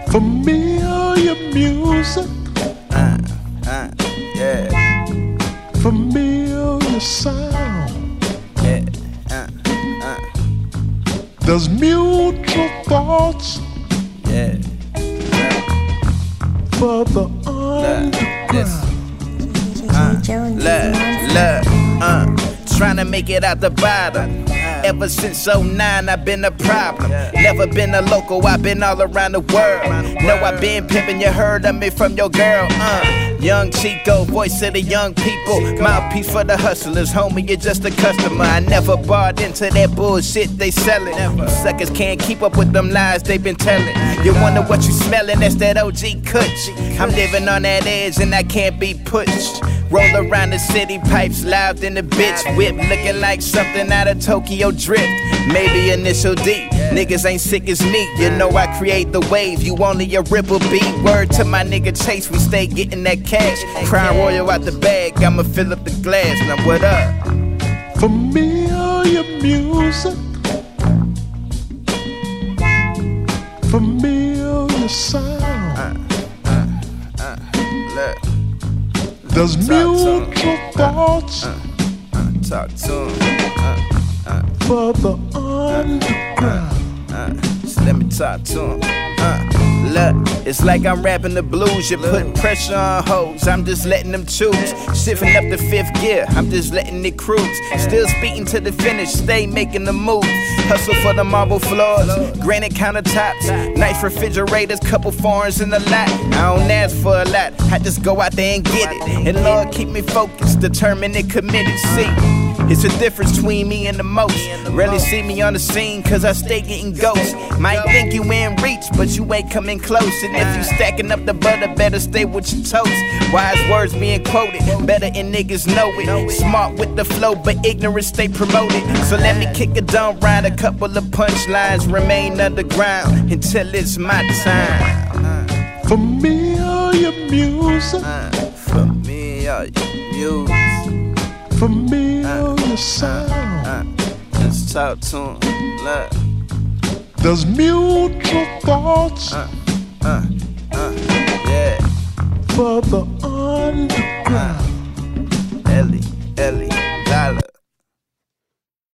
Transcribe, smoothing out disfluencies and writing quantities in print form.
Familiar music, yeah, familiar sound. yeah, There's mutual thoughts yeah. for the underground. Trying to make it out the bottom. Ever since '09, I've been a problem. Never been a local, I've been all around the world. Know I've been pimping, you heard of me from your girl. Young Chico, voice of the young people. Mouthpiece for the hustlers, homie, you're just a customer. I never bought into that bullshit they sellin'. Suckers can't keep up with them lies they been telling. You wonder what you smellin', that's that OG Kutch. I'm living on that edge and I can't be pushed. Roll around the city, pipes loud in the bitch. Whip looking like something out of Tokyo Drift. Maybe Initial D, niggas ain't sick as me. You know I create the wave, you only a ripple beat. Word to my nigga Chase, we stay getting that cash. Crown Royal out the bag, I'ma fill up the glass. Now what up? Familiar music, familiar sound. Look, There's mutual thoughts talk to for the underground. him. Just let me talk to him. Look, it's like I'm rapping the blues. You're putting pressure on hoes, I'm just letting them choose. Shifting up the fifth gear, I'm just letting it cruise. Still speeding to the finish, stay making the move. Hustle for the marble floors, granite countertops, nice refrigerators, couple foreigns in the lot. I don't ask for a lot, I just go out there and get it. And Lord, keep me focused, determined and committed. See, it's the difference between me and the most. Rarely see me on the scene, cause I stay getting ghosts. Might think you in reach, but you ain't coming close. And if you stacking up the butter, better stay with your toast. Wise words being quoted, better and niggas know it. Smart with the flow, but ignorant stay promoted. So let me kick a dumb ride, a couple of punchlines remain underground until it's my time. Familiar music, Familiar music, familiar sound. let's talk to him. Look. There's mutual thoughts Yeah. for the